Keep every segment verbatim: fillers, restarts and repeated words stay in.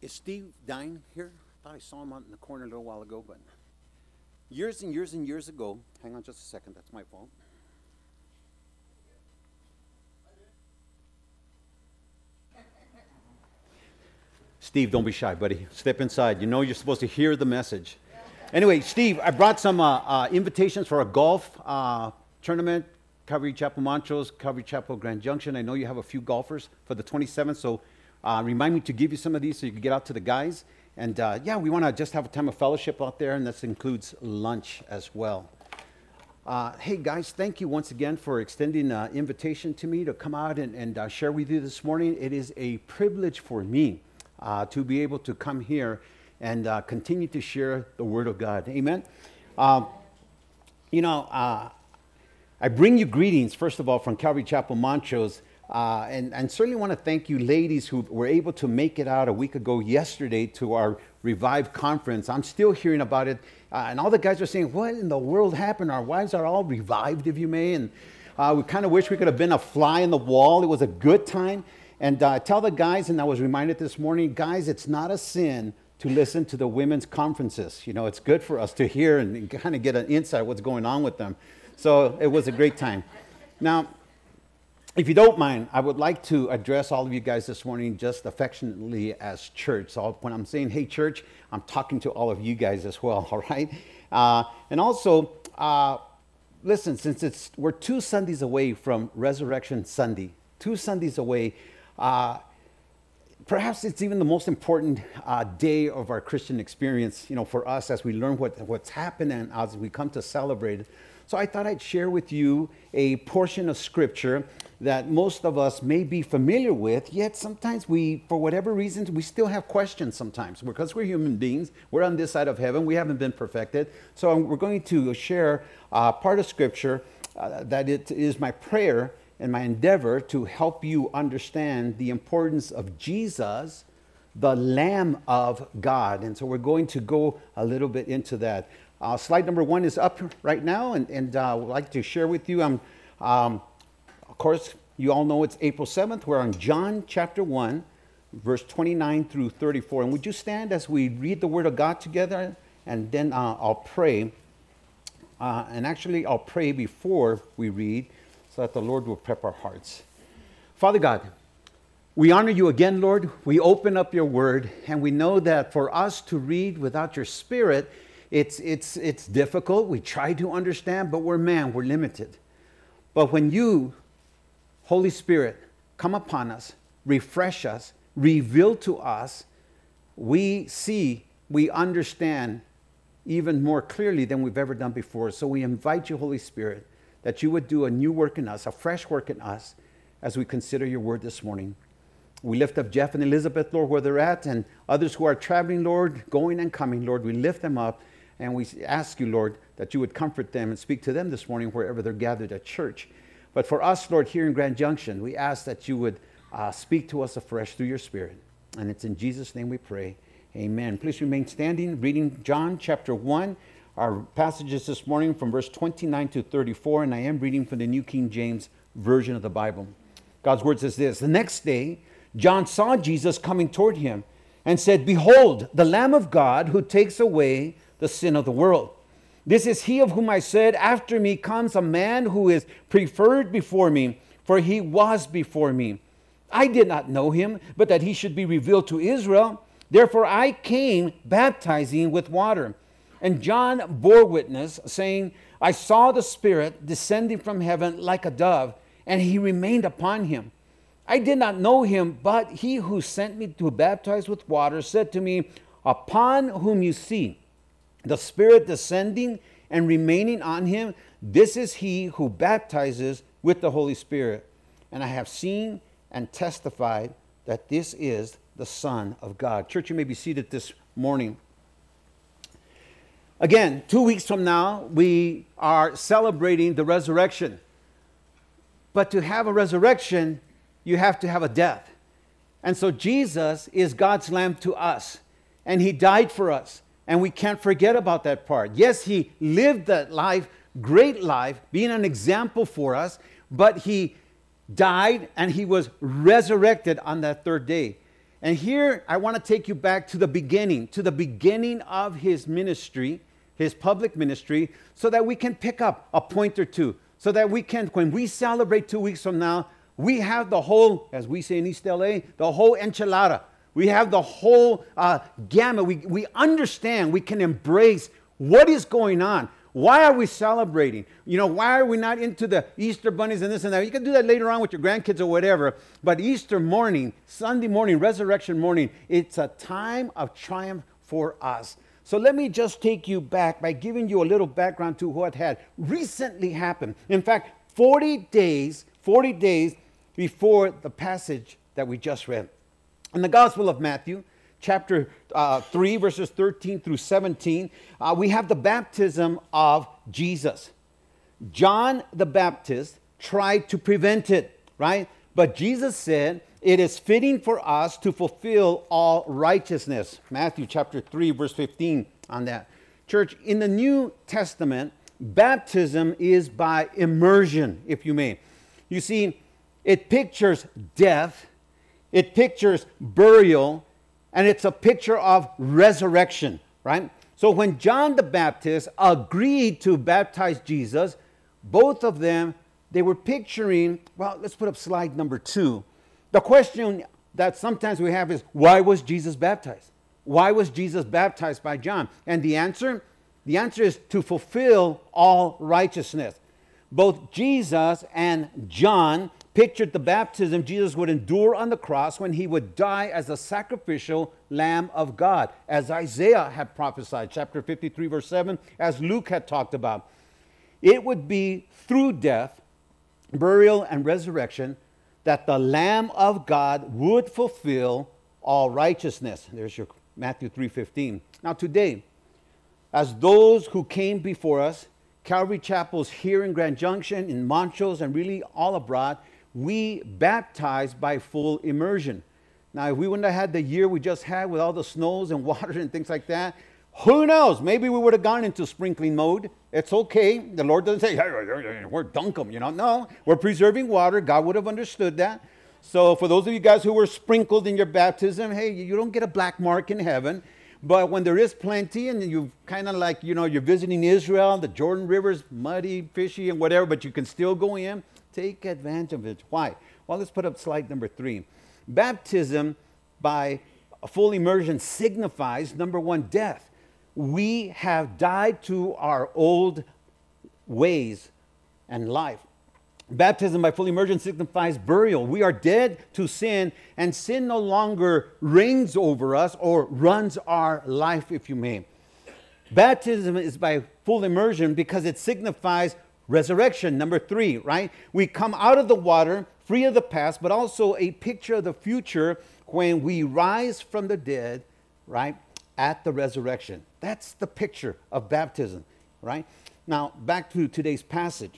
Is Steve Dine here? I thought I saw him out in the corner a little while ago, but years and years and years ago, hang on just a second, that's my fault. Steve, don't be shy, buddy. Step inside. You know you're supposed to hear the message. Anyway, Steve, I brought some uh, uh, invitations for a golf uh, tournament, Calvary Chapel Montrose, Calvary Chapel Grand Junction. I know you have a few golfers for the twenty-seventh, so uh, remind me to give you some of these so you can get out to the guys. And uh, yeah, we want to just have a time of fellowship out there, and this includes lunch as well. Uh, hey guys, thank you once again for extending an invitation to me to come out and, and uh, share with you this morning. It is a privilege for me uh, to be able to come here and uh, continue to share the Word of God. Amen. Um, you know, uh, I bring you greetings, first of all, from Calvary Chapel Montrose. Uh, and, and certainly want to thank you ladies who were able to make it out a week ago yesterday to our Revive conference. I'm still hearing about it. Uh, and all the guys are saying, what in the world happened? Our wives are all revived, if you may. And uh, we kind of wish we could have been a fly in the wall. It was a good time. And uh, tell the guys, and I was reminded this morning, guys, it's not a sin to listen to the women's conferences. You know, it's good for us to hear and, and kind of get an insight what's going on with them. So it was a great time. Now, if you don't mind, I would like to address all of you guys this morning just affectionately as church. So when I'm saying, hey, church, I'm talking to all of you guys as well, all right? Uh, and also, uh, listen, since it's we're two Sundays away from Resurrection Sunday, two Sundays away, uh, perhaps it's even the most important uh, day of our Christian experience, you know, for us as we learn what, what's happened and as we come to celebrate it. So I thought I'd share with you a portion of Scripture that most of us may be familiar with, yet sometimes we, for whatever reasons, we still have questions sometimes. Because we're human beings, we're on this side of heaven, we haven't been perfected. So we're going to share uh, part of Scripture uh, that it is my prayer and my endeavor to help you understand the importance of Jesus, the Lamb of God. And so we're going to go a little bit into that. Uh, slide number one is up right now, and, and uh, I would like to share with you, um, um, of course, you all know it's April seventh. We're on John chapter one, verse twenty-nine through thirty-four. And would you stand as we read the Word of God together, and then uh, I'll pray. Uh, and actually, I'll pray before we read so that the Lord will prep our hearts. Father God, we honor you again, Lord. We open up your Word, and we know that for us to read without your Spirit, It's, it's, it's difficult. We try to understand, but we're man, we're limited. But when you, Holy Spirit, come upon us, refresh us, reveal to us, we see, we understand even more clearly than we've ever done before. So we invite you, Holy Spirit, that you would do a new work in us, a fresh work in us, as we consider your word this morning. We lift up Jeff and Elizabeth, Lord, where they're at, and others who are traveling, Lord, going and coming, Lord, we lift them up. And we ask you, Lord, that you would comfort them and speak to them this morning wherever they're gathered at church. But for us, Lord, here in Grand Junction, we ask that you would uh, speak to us afresh through your Spirit. And it's in Jesus' name we pray. Amen. Please remain standing, reading John chapter one. Our passages this morning from verse twenty-nine to thirty-four, and I am reading from the New King James Version of the Bible. God's word says this: The next day, John saw Jesus coming toward him and said, Behold, the Lamb of God who takes away the sin of the world. This is he of whom I said, after me comes a man who is preferred before me, for he was before me. I did not know him, but that he should be revealed to Israel. Therefore I came baptizing with water. And John bore witness, saying, I saw the Spirit descending from heaven like a dove, and he remained upon him. I did not know him, but he who sent me to baptize with water said to me, Upon whom you see the Spirit descending and remaining on him, this is he who baptizes with the Holy Spirit. And I have seen and testified that this is the Son of God. Church, you may be seated this morning. Again, two weeks from now, we are celebrating the resurrection. But to have a resurrection, you have to have a death. And so Jesus is God's Lamb to us, and he died for us. And we can't forget about that part. Yes, he lived that life, great life, being an example for us, but he died and he was resurrected on that third day. And here I want to take you back to the beginning, to the beginning of his ministry, his public ministry, so that we can pick up a point or two, so that we can, when we celebrate two weeks from now, we have the whole, as we say in East L A, the whole enchilada. We have the whole uh, gamut. We, we understand, we can embrace what is going on. Why are we celebrating? You know, why are we not into the Easter bunnies and this and that? You can do that later on with your grandkids or whatever. But Easter morning, Sunday morning, resurrection morning, it's a time of triumph for us. So let me just take you back by giving you a little background to what had recently happened. In fact, forty days, forty days before the passage that we just read. In the Gospel of Matthew, chapter uh, three, verses thirteen through seventeen, uh, we have the baptism of Jesus. John the Baptist tried to prevent it, right? But Jesus said, it is fitting for us to fulfill all righteousness. Matthew chapter three, verse fifteen on that. Church, in the New Testament, baptism is by immersion, if you may. You see, it pictures death, it pictures burial, and it's a picture of resurrection, right? So when John the Baptist agreed to baptize Jesus, both of them, they were picturing, well, let's put up slide number two. The question that sometimes we have is, why was Jesus baptized? Why was Jesus baptized by John? And the answer, the answer is to fulfill all righteousness. Both Jesus and John pictured the baptism Jesus would endure on the cross when he would die as a sacrificial Lamb of God, as Isaiah had prophesied, chapter fifty-three, verse seven, as Luke had talked about. It would be through death, burial, and resurrection that the Lamb of God would fulfill all righteousness. There's your Matthew three fifteen. Now today, as those who came before us, Calvary Chapels here in Grand Junction, in Montrose, and really all abroad, we baptize by full immersion. Now, if we wouldn't have had the year we just had with all the snows and water and things like that, who knows? Maybe we would have gone into sprinkling mode. It's okay. The Lord doesn't say, hey, we're dunk them, you know. No, we're preserving water. God would have understood that. So for those of you guys who were sprinkled in your baptism, hey, you don't get a black mark in heaven. But when there is plenty and you kind of like, you know, you're visiting Israel, the Jordan River's muddy, fishy, and whatever, but you can still go in, take advantage of it. Why? Well, let's put up slide number three. Baptism by a full immersion signifies, number one, death. We have died to our old ways and life. Baptism by full immersion signifies burial. We are dead to sin, and sin no longer reigns over us or runs our life, if you may. Baptism is by full immersion because it signifies resurrection, number three, right? We come out of the water, free of the past, but also a picture of the future when we rise from the dead, right, at the resurrection. That's the picture of baptism, right? Now, back to today's passage.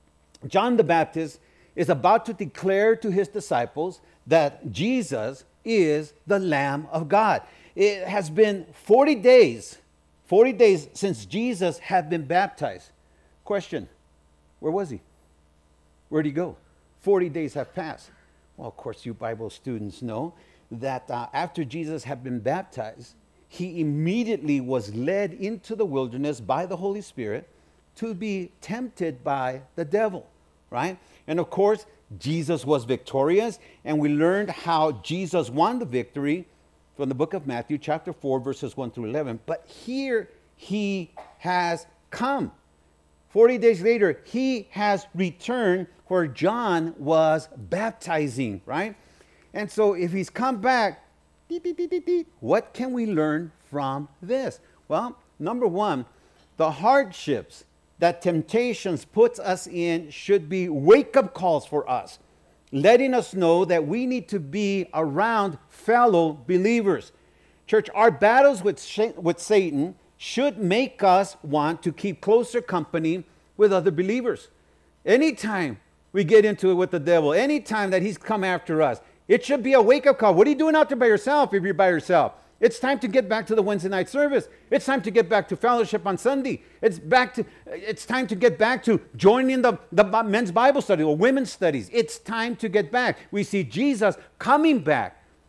John the Baptist is about to declare to his disciples that Jesus is the Lamb of God. It has been forty days, forty days since Jesus had been baptized. Question, where was he? Where'd he go? forty days have passed. Well, of course, you Bible students know that uh, after Jesus had been baptized, he immediately was led into the wilderness by the Holy Spirit to be tempted by the devil. Right? And of course, Jesus was victorious, and we learned how Jesus won the victory from the book of Matthew, chapter four, verses one through eleven. But here he has come. forty days later, he has returned where John was baptizing, right? And so if he's come back, beep, beep, beep, beep, beep, what can we learn from this? Well, number one, the hardships that temptations puts us in should be wake-up calls for us, letting us know that we need to be around fellow believers. Church, our battles with, with Satan should make us want to keep closer company with other believers. Anytime we get into it with the devil, anytime that he's come after us, it should be a wake-up call. What are you doing out there by yourself if you're by yourself? It's time to get back to the Wednesday night service. It's time to get back to fellowship on Sunday. It's back to. It's time to get back to joining the, the men's Bible study or women's studies. It's time to get back. We see Jesus coming back.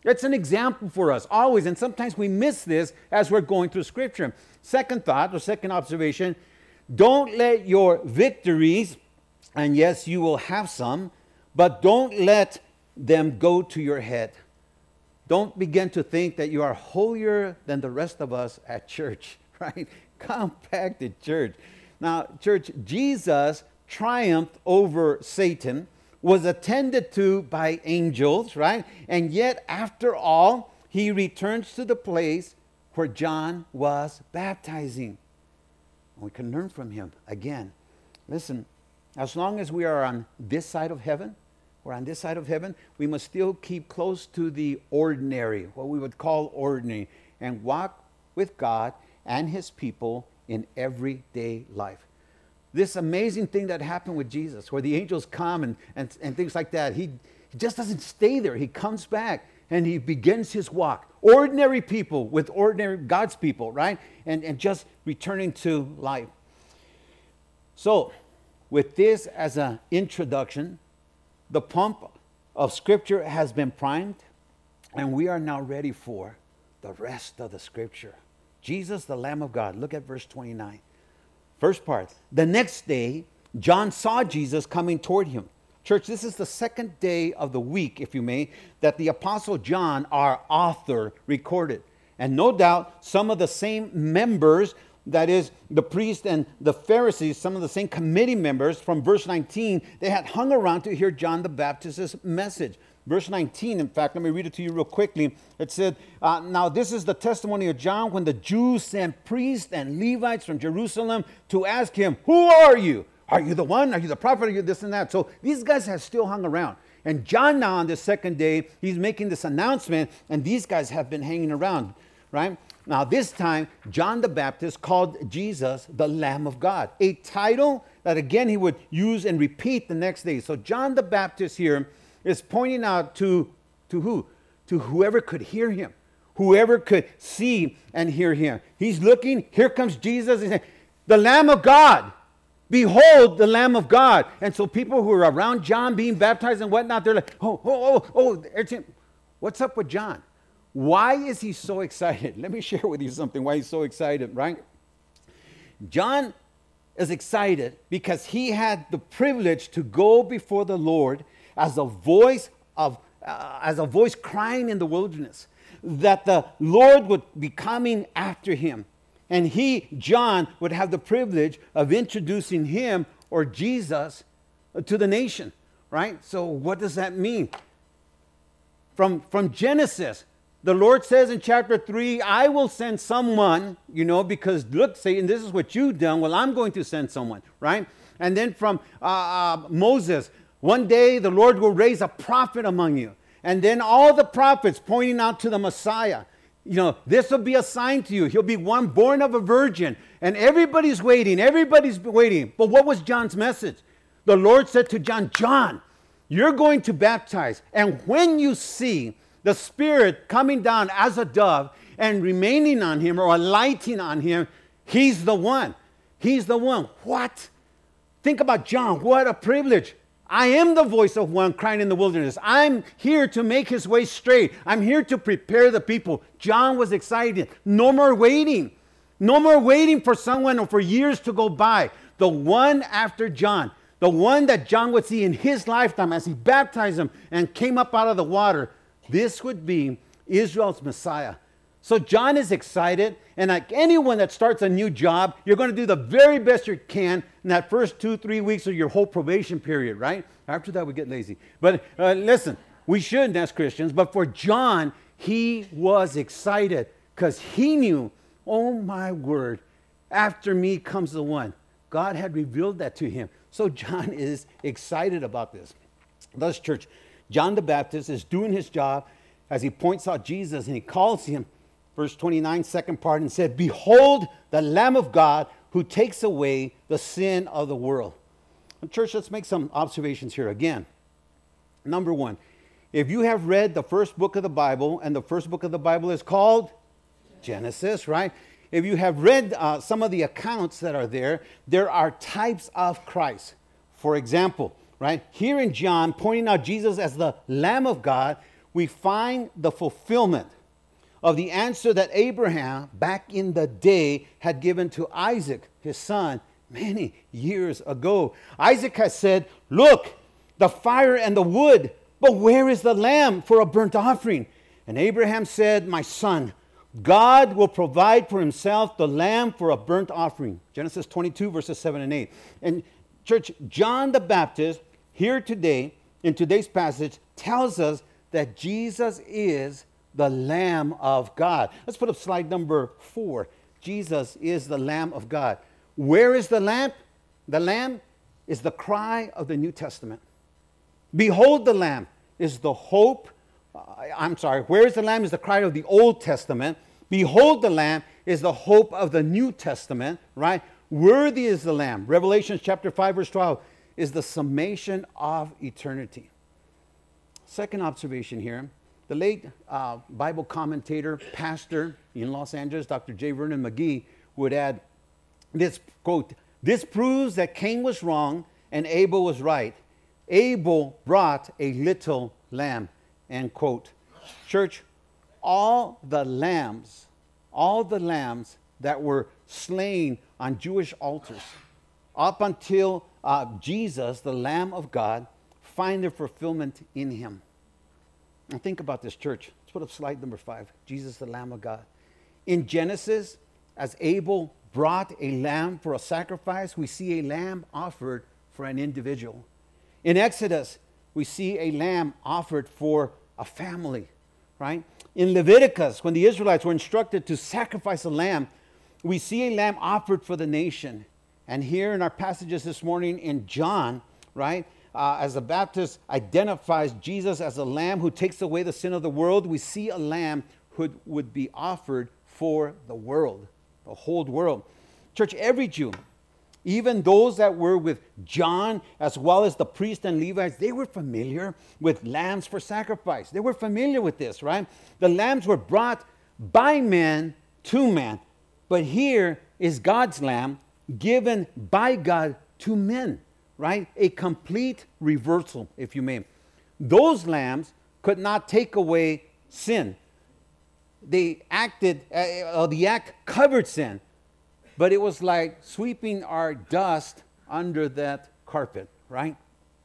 It's an example for us, always. And sometimes we miss this as we're going through Scripture. Second thought, or second observation, don't let your victories, and yes, you will have some, but don't let them go to your head. Don't begin to think that you are holier than the rest of us at church, right? Come back to church. Now, church, Jesus triumphed over Satan, was attended to by angels, right? And yet, after all, he returns to the place where John was baptizing. We can learn from him again. Listen, as long as we are on this side of heaven, we're on this side of heaven, we must still keep close to the ordinary, what we would call ordinary, and walk with God and his people in everyday life. This amazing thing that happened with Jesus, where the angels come and, and, and things like that, he, he just doesn't stay there. He comes back and he begins his walk. Ordinary people with ordinary God's people, right? And, and just returning to life. So, with this as an introduction, the pump of Scripture has been primed, and we are now ready for the rest of the Scripture. Jesus, the Lamb of God. Look at verse twenty-nine. First part. The next day, John saw Jesus coming toward him. Church, this is the second day of the week, if you may, that the Apostle John, our author, recorded. And no doubt, some of the same members, that is, the priest and the Pharisees, some of the same committee members from verse nineteen, they had hung around to hear John the Baptist's message. Verse nineteen, in fact, let me read it to you real quickly. It said, uh, now this is the testimony of John when the Jews sent priests and Levites from Jerusalem to ask him, who are you? Are you the one? Are you the prophet? Are you this and that? So these guys have still hung around. And John now on the second day, he's making this announcement, and these guys have been hanging around, right? Now this time, John the Baptist called Jesus the Lamb of God, a title that again he would use and repeat the next day. So John the Baptist here is pointing out to, to who? To whoever could hear him, whoever could see and hear him. He's looking, here comes Jesus, he's saying, the Lamb of God. Behold the Lamb of God. And so people who are around John being baptized and whatnot, they're like, oh, oh, oh, oh, it's him. What's up with John? Why is he so excited? Let me share with you something why he's so excited, right? John is excited because he had the privilege to go before the Lord as a voice of uh, as a voice crying in the wilderness, that the Lord would be coming after him. And he, John, would have the privilege of introducing him or Jesus to the nation, right? So what does that mean? From, from Genesis, the Lord says in chapter three, I will send someone, you know, because look, Satan, this is what you've done. Well, I'm going to send someone, right? And then from uh, uh, Moses, one day the Lord will raise a prophet among you. And then all the prophets pointing out to the Messiah. You know, this will be a sign to you. He'll be one born of a virgin. And everybody's waiting. Everybody's waiting. But what was John's message? The Lord said to John, John, you're going to baptize. And when you see the Spirit coming down as a dove and remaining on him or alighting on him, he's the one. He's the one. What? Think about John. What a privilege. I am the voice of one crying in the wilderness. I'm here to make his way straight. I'm here to prepare the people. John was excited. No more waiting. No more waiting for someone or for years to go by. The one after John, the one that John would see in his lifetime as he baptized him and came up out of the water, this would be Israel's Messiah. So John is excited, and like anyone that starts a new job, you're going to do the very best you can in that first two, three weeks of your whole probation period, right? After that, we get lazy. But uh, listen, we shouldn't as Christians, but for John, he was excited because he knew, oh my word, after me comes the one. God had revealed that to him. So John is excited about this. Thus, church, John the Baptist is doing his job as he points out Jesus and he calls him, verse twenty-nine, second part, and said, behold the Lamb of God who takes away the sin of the world. And church, let's make some observations here again. Number one, if you have read the first book of the Bible, and the first book of the Bible is called Genesis, right? If you have read uh, some of the accounts that are there, there are types of Christ. For example, right, here in John, pointing out Jesus as the Lamb of God, we find the fulfillment of the answer that Abraham, back in the day, had given to Isaac, his son, many years ago. Isaac has said, look, the fire and the wood, but where is the lamb for a burnt offering? And Abraham said, my son, God will provide for himself the lamb for a burnt offering. Genesis twenty-two, verses seven and eight. And church, John the Baptist, here today, in today's passage, tells us that Jesus is the Lamb of God. Let's put up slide number four. Jesus is the Lamb of God. Where is the lamb? The lamb is the cry of the New Testament. Behold the lamb is the hope. Uh, I'm sorry, where is the lamb is the cry of the Old Testament. Behold the lamb is the hope of the New Testament, right? Worthy is the lamb. Revelation chapter five, verse twelve is the summation of eternity. Second observation here. The late uh, Bible commentator, pastor in Los Angeles, Doctor J. Vernon McGee, would add this quote, this proves that Cain was wrong and Abel was right. Abel brought a little lamb, end quote. Church, all the lambs, all the lambs that were slain on Jewish altars, up until uh, Jesus, the Lamb of God, find their fulfillment in him. And think about this, church. Let's put up slide number five. Jesus, the Lamb of God. In Genesis, as Abel brought a lamb for a sacrifice, we see a lamb offered for an individual. In Exodus, we see a lamb offered for a family, right? In Leviticus, when the Israelites were instructed to sacrifice a lamb, we see a lamb offered for the nation. And here in our passages this morning in John, right, uh, as the Baptist identifies Jesus as a lamb who takes away the sin of the world, we see a lamb who would be offered for the world, the whole world. Church, every Jew, even those that were with John, as well as the priests and Levites, they were familiar with lambs for sacrifice. They were familiar with this, right? The lambs were brought by men to man. But here is God's lamb given by God to men, right? A complete reversal, if you may. Those lambs could not take away sin. They acted, uh, the act covered sin. But it was like sweeping our dust under that carpet, right?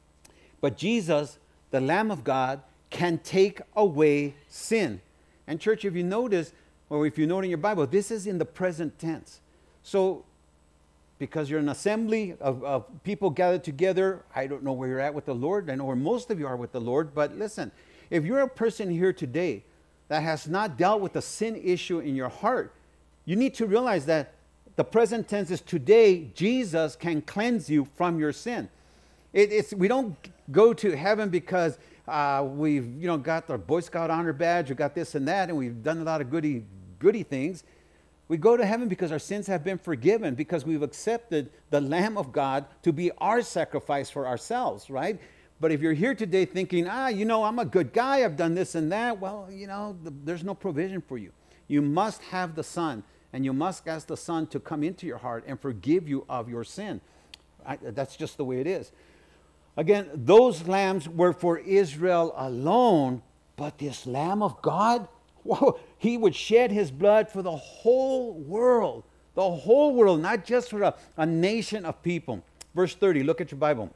But Jesus, the Lamb of God, can take away sin. And church, if you notice, or if you note in your Bible, this is in the present tense. So, because you're an assembly of, of people gathered together, I don't know where you're at with the Lord. I know where most of you are with the Lord. But listen, if you're a person here today that has not dealt with the sin issue in your heart, you need to realize that the present tense is today, Jesus can cleanse you from your sin. It, it's, we don't go to heaven because uh, we've you know, got our Boy Scout honor badge, we got this and that, and we've done a lot of goody, goody things. We go to heaven because our sins have been forgiven, because we've accepted the Lamb of God to be our sacrifice for ourselves, right? But if you're here today thinking, ah, you know, I'm a good guy, I've done this and that, well, you know, the, there's no provision for you. You must have the Son. And you must ask the Son to come into your heart and forgive you of your sin. I, that's just the way it is. Again, those lambs were for Israel alone, but this Lamb of God, whoa, he would shed his blood for the whole world. The whole world, not just for a, a nation of people. Verse thirty, look at your Bible.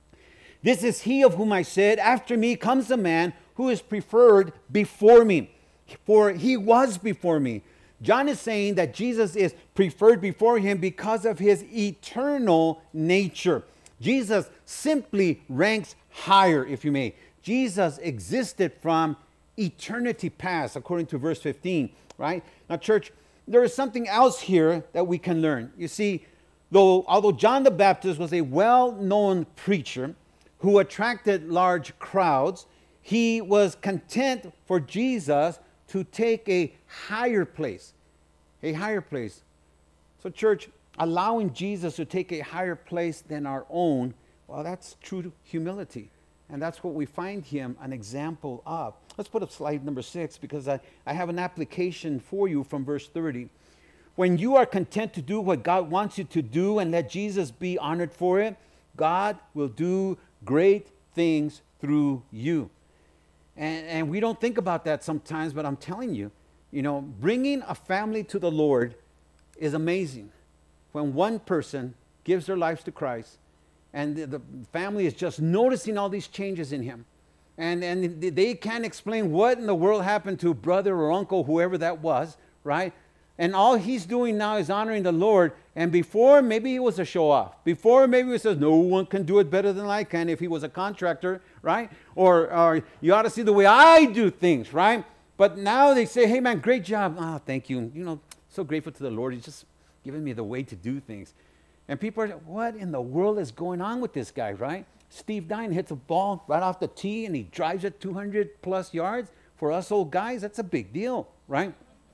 This is he of whom I said, after me comes a man who is preferred before me, for he was before me. John is saying that Jesus is preferred before him because of his eternal nature. Jesus simply ranks higher, if you may. Jesus existed from eternity past, according to verse fifteen, right? Now, church, there is something else here that we can learn. You see, though, although John the Baptist was a well-known preacher who attracted large crowds, he was content for Jesus to take a higher place, a higher place. So church, allowing Jesus to take a higher place than our own, well, that's true humility. And that's what we find him an example of. Let's put up slide number six, because I, I have an application for you from verse thirty. When you are content to do what God wants you to do and let Jesus be honored for it, God will do great things through you. And, and we don't think about that sometimes, but I'm telling you, you know, bringing a family to the Lord is amazing. When one person gives their lives to Christ, and the, the family is just noticing all these changes in him. And, and they can't explain what in the world happened to brother or uncle, whoever that was, right? And all he's doing now is honoring the Lord. And before, maybe he was a show-off. Before, maybe he says, no one can do it better than I can if he was a contractor, right? Or, or you ought to see the way I do things, right? But now they say, hey, man, great job. Oh, thank you. You know, so grateful to the Lord. He's just giving me the way to do things. And people are like, what in the world is going on with this guy, right? Steve Dine hits a ball right off the tee, and he drives it two hundred plus yards. For us old guys, that's a big deal, right?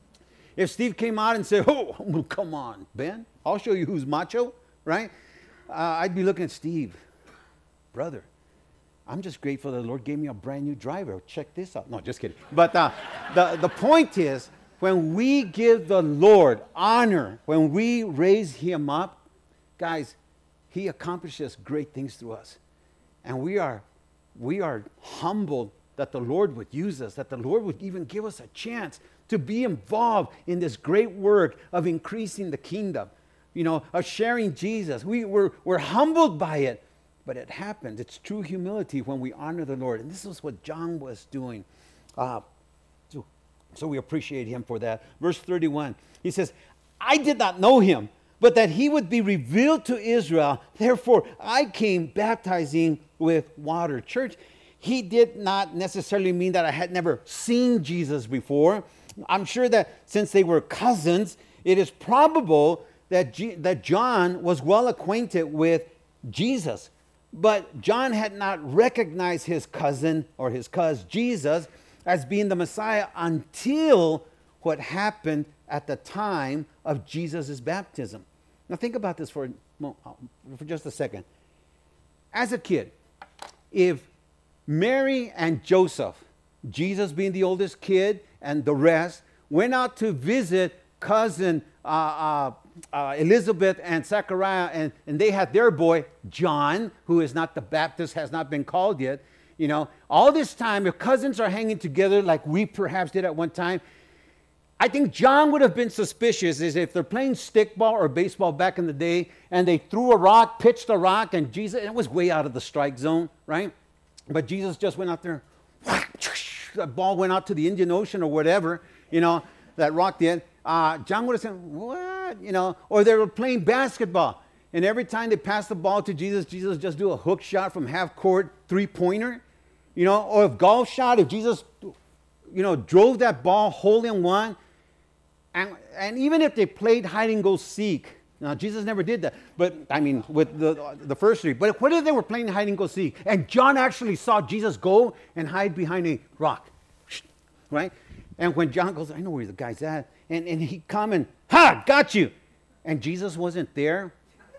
If Steve came out and said, oh, well, come on, Ben, I'll show you who's macho, right? Uh, I'd be looking at Steve, brother, I'm just grateful the Lord gave me a brand new driver. Check this out. No, just kidding. But uh, the, the point is, when we give the Lord honor, when we raise him up, guys, he accomplishes great things through us. And we are, we are humbled that the Lord would use us, that the Lord would even give us a chance to be involved in this great work of increasing the kingdom, you know, of sharing Jesus. We, we're, we're humbled by it, but it happened. It's true humility when we honor the Lord. And this is what John was doing. Uh, so, so we appreciate him for that. Verse thirty-one, he says, I did not know him, but that he would be revealed to Israel. Therefore, I came baptizing with water. Church, he did not necessarily mean that I had never seen Jesus before. I'm sure that since they were cousins, it is probable that, G- that John was well acquainted with Jesus. But John had not recognized his cousin or his cousin Jesus as being the Messiah until what happened at the time of Jesus' baptism. Now think about this for, for just a second. As a kid, if Mary and Joseph, Jesus being the oldest kid and the rest, went out to visit cousin uh, uh, uh, Elizabeth and Zechariah, and, and they had their boy, John, who is not the Baptist, has not been called yet. You know, all this time, if cousins are hanging together like we perhaps did at one time, I think John would have been suspicious is if they're playing stickball or baseball back in the day, and they threw a rock, pitched a rock, and Jesus, it was way out of the strike zone, right? But Jesus just went out there, that ball went out to the Indian Ocean or whatever, you know, that rock did. Uh, John would have said, what? You know, or they were playing basketball. And every time they passed the ball to Jesus, Jesus would just do a hook shot from half court, three-pointer. You know, or if golf shot, if Jesus, you know, drove that ball hole in one. And, and even if they played hide and go seek, now Jesus never did that, but I mean with the the first three. But what if they were playing hide and go seek, and John actually saw Jesus go and hide behind a rock, right? And when John goes, I know where the guy's at, and, and he come and, ha, got you. And Jesus wasn't there.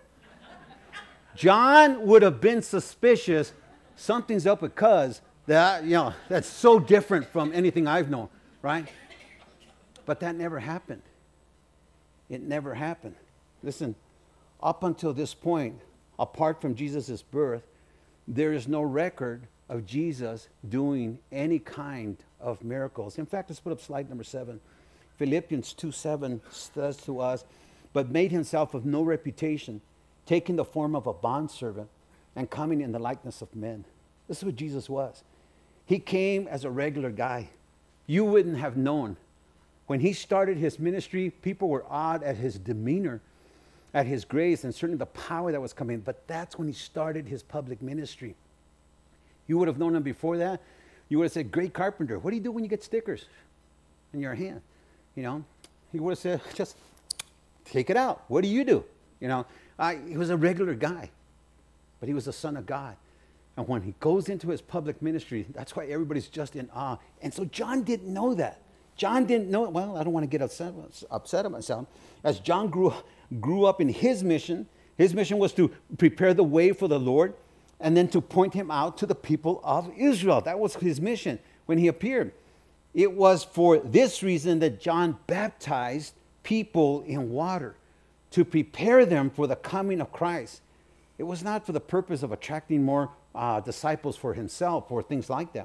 John would have been suspicious, something's up because that, you know, that's so different from anything I've known, right? But that never happened. It never happened. Listen, up until this point, apart from Jesus' birth, there is no record of Jesus doing any kind of miracles. In fact, let's put up slide number seven. Philippians two seven says to us, but made himself of no reputation, taking the form of a bondservant and coming in the likeness of men. This is what Jesus was. He came as a regular guy. You wouldn't have known. When he started his ministry, people were awed at his demeanor, at his grace, and certainly the power that was coming. But that's when he started his public ministry. You would have known him before that. You would have said, great carpenter. What do you do when you get stickers in your hand? You know, he would have said, just take it out. What do you do? You know, uh, he was a regular guy, but he was the Son of God. And when he goes into his public ministry, that's why everybody's just in awe. And so John didn't know that. John didn't know, well, I don't want to get upset, upset at myself. As John grew, grew up in his mission, his mission was to prepare the way for the Lord and then to point him out to the people of Israel. That was his mission when he appeared. It was for this reason that John baptized people in water, to prepare them for the coming of Christ. It was not for the purpose of attracting more uh, disciples for himself or things like that.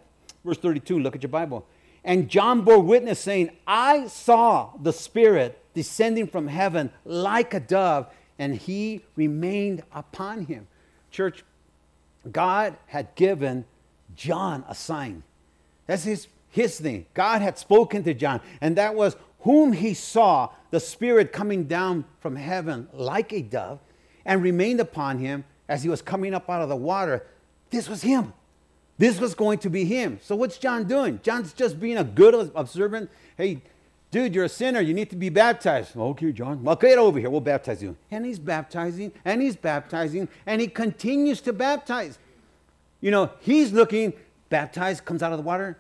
Verse thirty-two, look at your Bible. And John bore witness, saying, I saw the Spirit descending from heaven like a dove, and he remained upon him. Church, God had given John a sign. That's his, his thing. God had spoken to John, and that was whom he saw the Spirit coming down from heaven like a dove and remained upon him as he was coming up out of the water. This was him. This was going to be him. So what's John doing? John's just being a good observant. Hey, dude, you're a sinner. You need to be baptized. Okay, John. Well, get over here. We'll baptize you. And he's baptizing, and he's baptizing, and he continues to baptize. You know, he's looking, baptized, comes out of the water.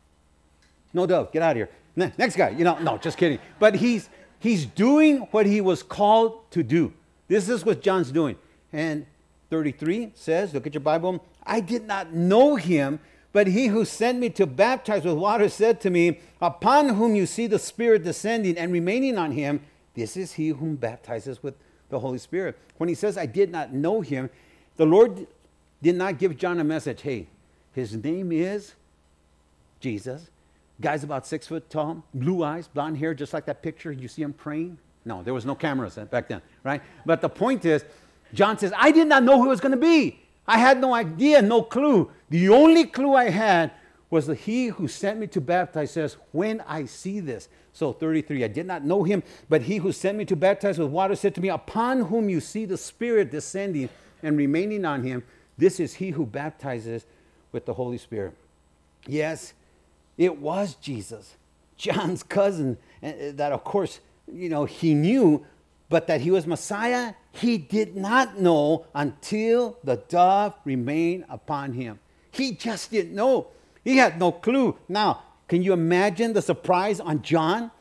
No dove, get out of here. Ne- next guy, you know, no, just kidding. But he's he's doing what he was called to do. This is what John's doing. And thirty-three says, look at your Bible, I did not know him, but he who sent me to baptize with water said to me, upon whom you see the Spirit descending and remaining on him, this is he whom baptizes with the Holy Spirit. When he says, I did not know him, the Lord did not give John a message. Hey, his name is Jesus. Guy's about six foot tall, blue eyes, blonde hair, just like that picture. You see him praying? No, there was no cameras back then, right? But the point is, John says, I did not know who it was going to be. I had no idea, no clue. The only clue I had was that he who sent me to baptize says, when I see this. So thirty-three, I did not know him, but he who sent me to baptize with water said to me, upon whom you see the Spirit descending and remaining on him, this is he who baptizes with the Holy Spirit. Yes, it was Jesus, John's cousin, and that of course, you know, he knew, but that he was Messiah, he did not know until the dove remained upon him. He just didn't know. He had no clue. Now, can you imagine the surprise on John?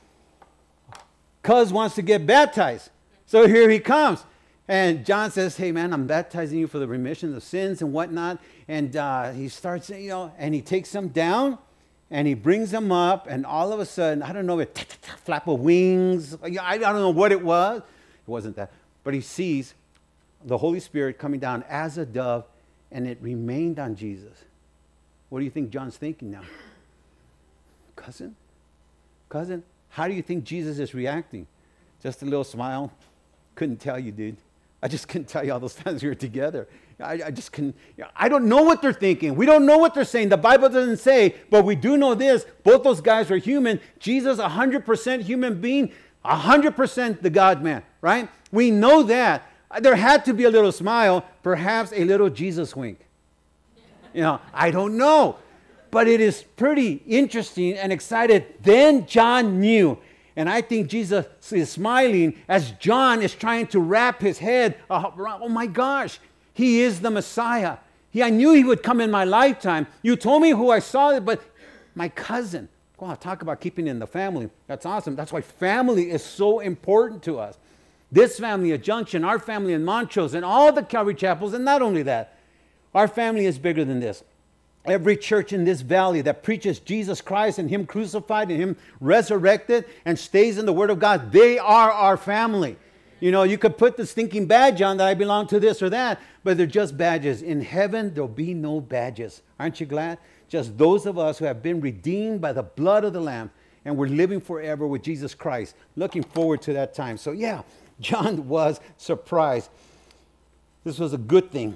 Cuz wants to get baptized. So here he comes. And John says, hey, man, I'm baptizing you for the remission of sins and whatnot. And uh, he starts, you know, and he takes them down. And he brings them up, and all of a sudden, I don't know, a flap of wings. I don't know what it was. It wasn't that. But he sees the Holy Spirit coming down as a dove, and it remained on Jesus. What do you think John's thinking now? Cousin? Cousin? How do you think Jesus is reacting? Just a little smile? Couldn't tell you, dude. I just couldn't tell you all those times we were together. I, I just couldn't. I don't know what they're thinking. We don't know what they're saying. The Bible doesn't say, but we do know this. Both those guys were human. Jesus, one hundred percent human being, one hundred percent the God-man, right? We know that. There had to be a little smile, perhaps a little Jesus wink. You know, I don't know. But it is pretty interesting and excited. Then John knew. And I think Jesus is smiling as John is trying to wrap his head around, oh my gosh, he is the Messiah. He, I knew he would come in my lifetime. You told me who I saw, but my cousin. Wow, talk about keeping in the family. That's awesome. That's why family is so important to us. This family at Junction, our family in Montrose, and all the Calvary Chapels, and not only that, our family is bigger than this. Every church in this valley that preaches Jesus Christ and him crucified and him resurrected and stays in the Word of God, they are our family. You know, you could put the stinking badge on that I belong to this or that, but they're just badges. In heaven, there'll be no badges. Aren't you glad? Just those of us who have been redeemed by the blood of the Lamb, and we're living forever with Jesus Christ. Looking forward to that time. So yeah, John was surprised. This was a good thing.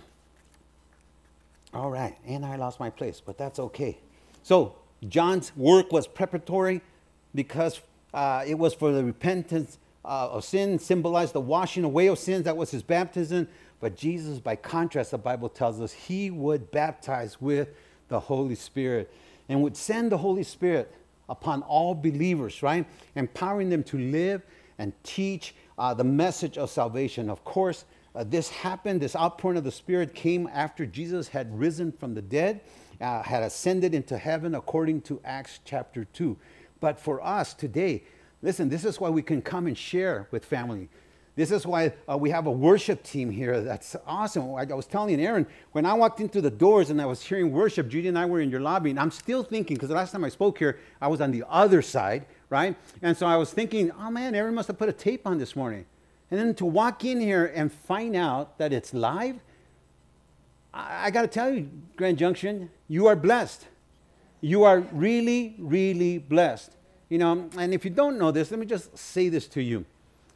All right, and I lost my place, but that's okay. So John's work was preparatory because uh, it was for the repentance uh, of sin, symbolized the washing away of sins. That was his baptism. But Jesus, by contrast, the Bible tells us he would baptize with the Holy Spirit and would send the Holy Spirit upon all believers, right? Empowering them to live and teach uh, the message of salvation. Of course, Uh, this happened, this outpouring of the Spirit came after Jesus had risen from the dead, uh, had ascended into heaven according to Acts chapter two. But for us today, listen, this is why we can come and share with family. This is why uh, we have a worship team here. That's awesome. I, I was telling Aaron, when I walked into the doors and I was hearing worship, Judy and I were in your lobby, and I'm still thinking, because the last time I spoke here, I was on the other side, right? And so I was thinking, oh man, Aaron must have put a tape on this morning. And then to walk in here and find out that it's live, I, I got to tell you, Grand Junction, you are blessed. You are really, really blessed. You know, and if you don't know this, let me just say this to you.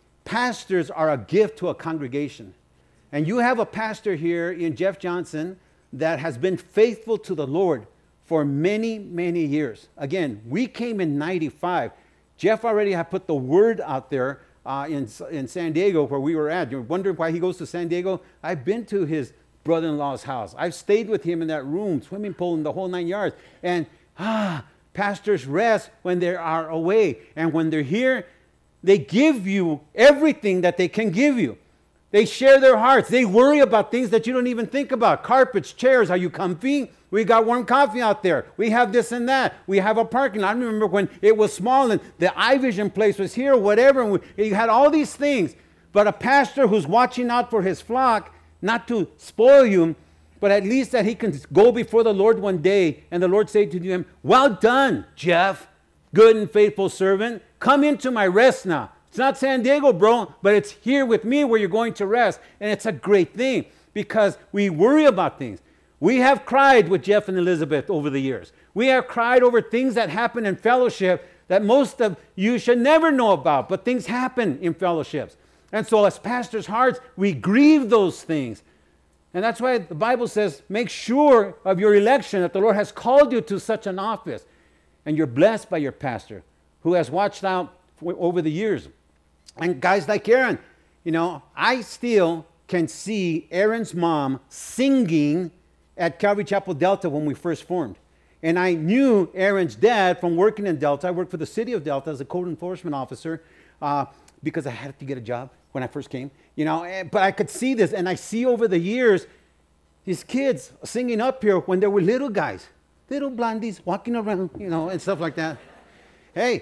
Pastors are a gift to a congregation. And you have a pastor here in Jeff Johnson that has been faithful to the Lord for many, many years. Again, we came in ninety-five. Jeff already had put the word out there uh, in, in San Diego where we were at. You're wondering why he goes to San Diego? I've been to his brother-in-law's house. I've stayed with him in that room, swimming pool, and the whole nine yards. And ah, pastors rest when they are away. And when they're here, they give you everything that they can give you. They share their hearts. They worry about things that you don't even think about. Carpets, chairs, are you comfy? We got warm coffee out there. We have this and that. We have a parking lot. I remember when it was small and the iVision place was here, whatever. And we, you had all these things. But a pastor who's watching out for his flock, not to spoil you, but at least that he can go before the Lord one day and the Lord say to him, well done, Jeff, good and faithful servant. Come into my rest now. It's not San Diego, bro, but it's here with me where you're going to rest. And it's a great thing because we worry about things. We have cried with Jeff and Elizabeth over the years. We have cried over things that happen in fellowship that most of you should never know about, but things happen in fellowships. And so as pastors' hearts, we grieve those things. And that's why the Bible says, make sure of your election, that the Lord has called you to such an office. And you're blessed by your pastor who has watched out for, over the years. And guys like Aaron, you know, I still can see Aaron's mom singing at Calvary Chapel Delta when we first formed. And I knew Aaron's dad from working in Delta. I worked for the city of Delta as a code enforcement officer uh, because I had to get a job when I first came. You know, but I could see this, and I see over the years these kids singing up here when they were little guys, little blondies walking around, you know, and stuff like that. Hey,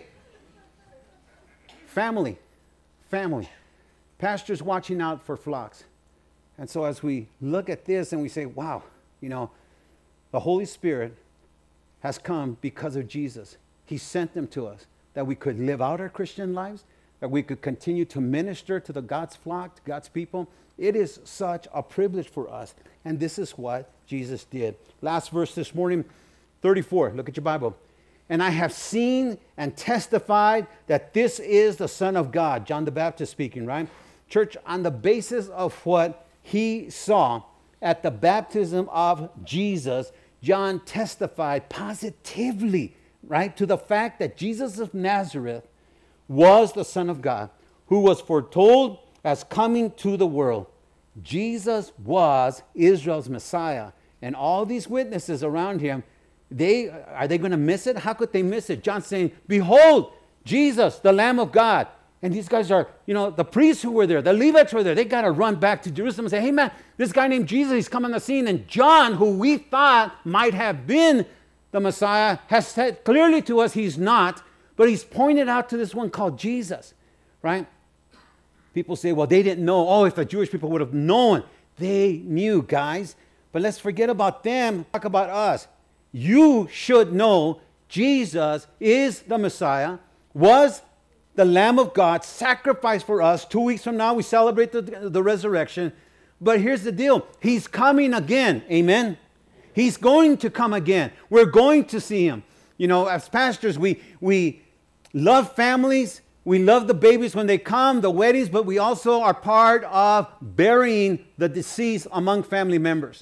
family. Family, pastors watching out for flocks. And so as we look at this and we say, wow, you know, the Holy Spirit has come because of Jesus. He sent them to us that we could live out our Christian lives, that we could continue to minister to the God's flock, to God's people. It is such a privilege for us. And this is what Jesus did. Last verse this morning, thirty-four. Look at your Bible. And I have seen and testified that this is the Son of God. John the Baptist speaking, right? Church, on the basis of what he saw at the baptism of Jesus, John testified positively, right, to the fact that Jesus of Nazareth was the Son of God, who was foretold as coming to the world. Jesus was Israel's Messiah. And all these witnesses around him, They are they going to miss it? How could they miss it? John's saying, behold, Jesus, the Lamb of God. And these guys are, you know, the priests who were there, the Levites were there. They got to run back to Jerusalem and say, hey, man, this guy named Jesus, he's come on the scene. And John, who we thought might have been the Messiah, has said clearly to us he's not. But he's pointed out to this one called Jesus, right? People say, well, they didn't know. Oh, if the Jewish people would have known. They knew, guys. But let's forget about them. Talk about us. You should know Jesus is the Messiah, was the Lamb of God, sacrificed for us. Two weeks from now, we celebrate the, the resurrection. But here's the deal. He's coming again. Amen? He's going to come again. We're going to see him. You know, as pastors, we, we love families. We love the babies when they come, the weddings, but we also are part of burying the deceased among family members.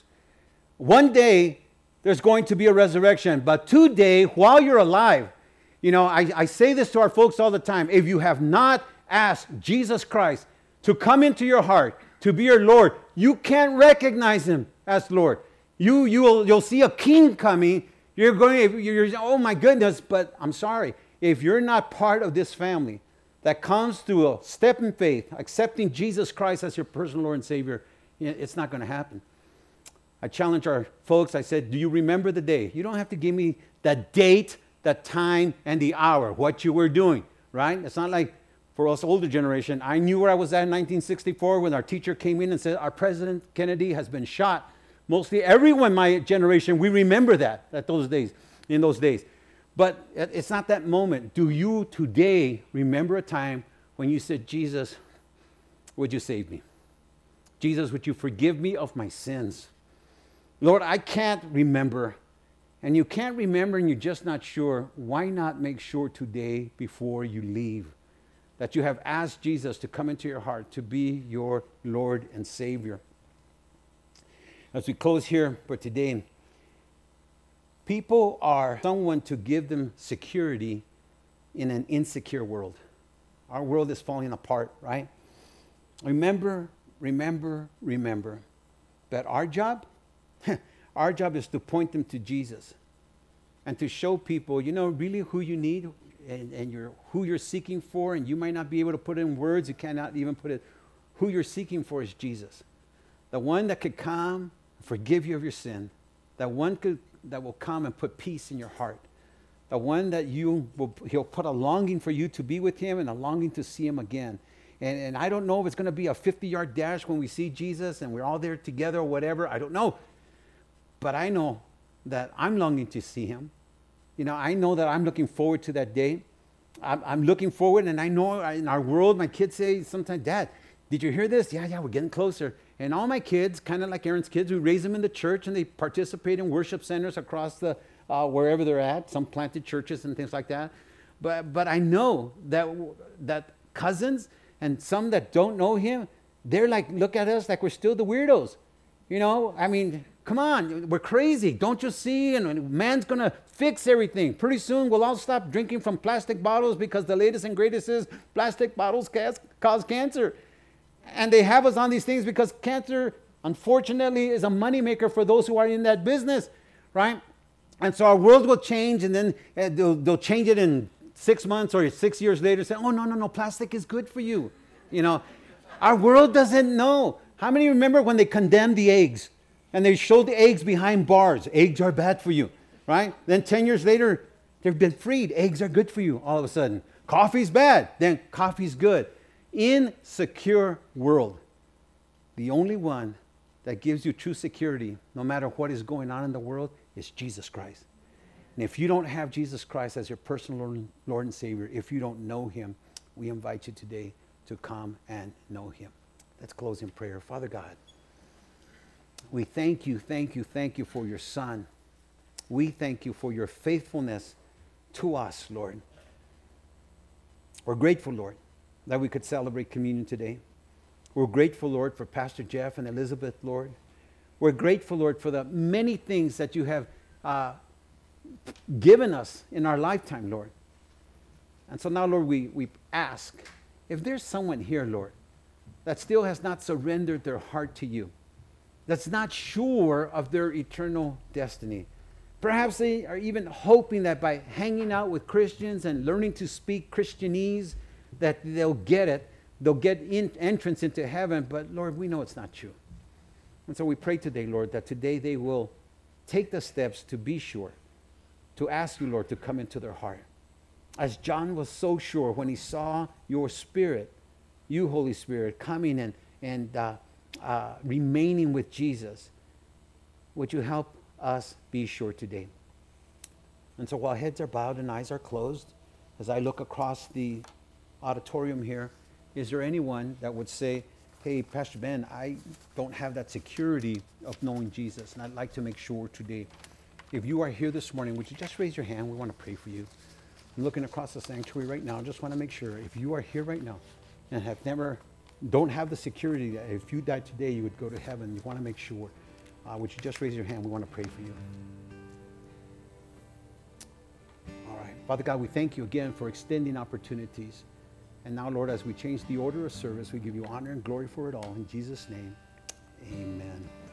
One day, there's going to be a resurrection. But today, while you're alive, you know, I, I say this to our folks all the time. If you have not asked Jesus Christ to come into your heart, to be your Lord, you can't recognize him as Lord. You, you will, you'll see a king coming. You're going, you're, oh my goodness, but I'm sorry. If you're not part of this family that comes through a step in faith, accepting Jesus Christ as your personal Lord and Savior, it's not going to happen. I challenge our folks. I said, do you remember the day? You don't have to give me the date, the time, and the hour, what you were doing, right? It's not like for us older generation. I knew where I was at in nineteen sixty-four when our teacher came in and said, our President Kennedy has been shot. Mostly everyone my generation, we remember that at those days, in those days. But it's not that moment. Do you today remember a time when you said, Jesus, would you save me? Jesus, would you forgive me of my sins? Lord, I can't remember. and you can't remember and you're just not sure, why not make sure today before you leave that you have asked Jesus to come into your heart to be your Lord and Savior? As we close here for today, people are someone to give them security in an insecure world. Our world is falling apart, right? Remember, remember, remember that our job, our job is to point them to Jesus and to show people, you know, really who you need and, and you're, who you're seeking for, and you might not be able to put it in words, you cannot even put it, who you're seeking for is Jesus. The one that could come, forgive you of your sin. That one could, that will come and put peace in your heart. The one that you will, he'll put a longing for you to be with him and a longing to see him again. And, and I don't know if it's going to be a fifty-yard dash when we see Jesus and we're all there together or whatever. I don't know. But I know that I'm longing to see him. You know, I know that I'm looking forward to that day. I'm, I'm looking forward, and I know in our world, my kids say sometimes, Dad, did you hear this? Yeah, yeah, we're getting closer. And all my kids, kind of like Aaron's kids, we raise them in the church, and they participate in worship centers across the, uh, wherever they're at, some planted churches and things like that. But, but I know that, that cousins and some that don't know him, they're like, look at us like we're still the weirdos. You know, I mean, come on, we're crazy. Don't you see? And man's going to fix everything. Pretty soon we'll all stop drinking from plastic bottles because the latest and greatest is plastic bottles cause, cause cancer. And they have us on these things because cancer, unfortunately, is a moneymaker for those who are in that business, right? And so our world will change, and then uh, they'll, they'll change it in six months or six years later, say, oh, no, no, no, plastic is good for you. You know, our world doesn't know. How many remember when they condemned the eggs and they showed the eggs behind bars? Eggs are bad for you, right? Then ten years later, they've been freed. Eggs are good for you all of a sudden. Coffee's bad. Then coffee's good. Insecure world. The only one that gives you true security, no matter what is going on in the world, is Jesus Christ. And if you don't have Jesus Christ as your personal Lord, Lord and Savior, if you don't know him, we invite you today to come and know him. Let's close in prayer. Father God, we thank you, thank you, thank you for your Son. We thank you for your faithfulness to us, Lord. We're grateful, Lord, that we could celebrate communion today. We're grateful, Lord, for Pastor Jeff and Elizabeth, Lord. We're grateful, Lord, for the many things that you have uh, given us in our lifetime, Lord. And so now, Lord, we, we ask, if there's someone here, Lord, that still has not surrendered their heart to you, that's not sure of their eternal destiny, perhaps they are even hoping that by hanging out with Christians and learning to speak Christianese, that they'll get it, they'll get in, entrance into heaven, but Lord, we know it's not true. And so we pray today, Lord, that today they will take the steps to be sure, to ask you, Lord, to come into their heart. As John was so sure when he saw your Spirit, you, Holy Spirit, coming and, and uh, uh, remaining with Jesus, would you help us be sure today? And so while heads are bowed and eyes are closed, as I look across the auditorium here, is there anyone that would say, hey, Pastor Ben, I don't have that security of knowing Jesus, and I'd like to make sure today. If you are here this morning, would you just raise your hand? We want to pray for you. I'm looking across the sanctuary right now. I just want to make sure if you are here right now and have never, don't have the security that if you died today, you would go to heaven. You want to make sure. Uh, would you just raise your hand? We want to pray for you. All right. Father God, we thank you again for extending opportunities. And now, Lord, as we change the order of service, we give you honor and glory for it all. In Jesus' name, amen.